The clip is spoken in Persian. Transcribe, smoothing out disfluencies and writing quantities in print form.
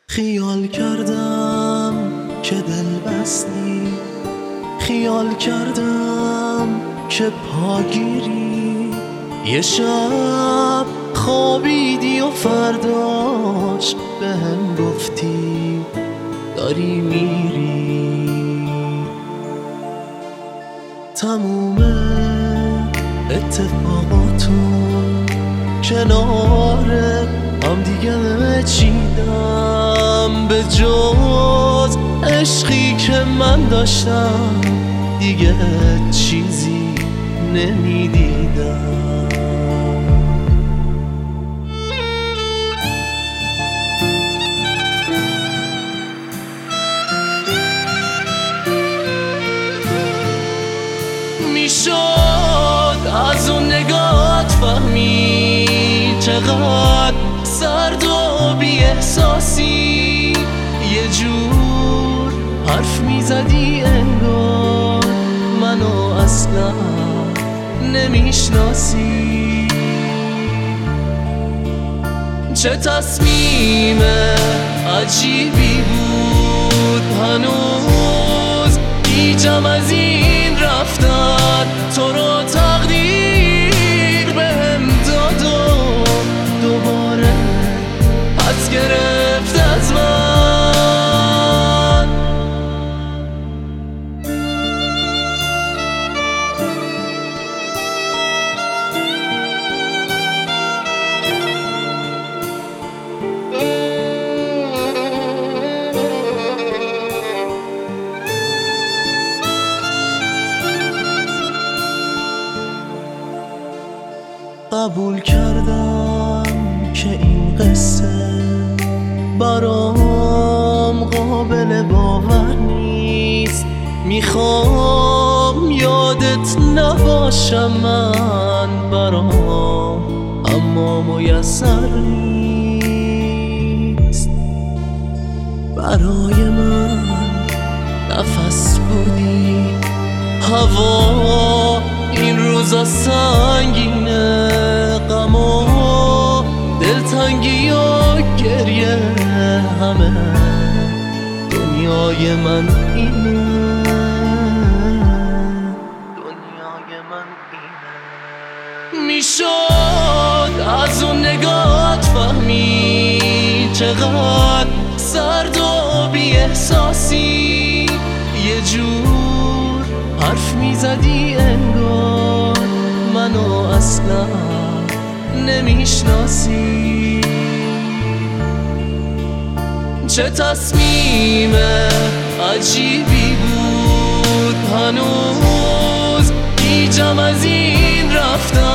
خیال کردم که دل بستی، خیال کردم که پاگیری، یه شب خوابیدی و فرداش بهم گفتی داری میری. تموم اتفاقاتون کنار هم دیگه چیدم، به جز عشقی که من داشتم دیگه چیزی نمیدیدم. میشد از اون نگات فهمی چقدر سرد و بی احساسی، یه جور حرف میزدی انگار منو اصلا نمیشناسی. چه تصمیم عجیبی بود، هنوز گیجم از این رفتن، تو رو تقدیر بهم داد و دوباره پس گرفت از من. قبول کردم که این قصه برام قابل باور نیست، میخوام یادت نباشم من برام، اما میسر نیست. برای من نفس بودی، هوا این روزا سنگینه، غم و دلتنگی و گریه همه دنیای من اینه، دنیای من اینه. میشد از اون نگات فهمی چقدر سرد و بی احساسی، یه جور حرف میزدی انگار منو اصلا نمیشناسی. چه تصمیم عجیبی بود، هنوز گیجم از این رفتن،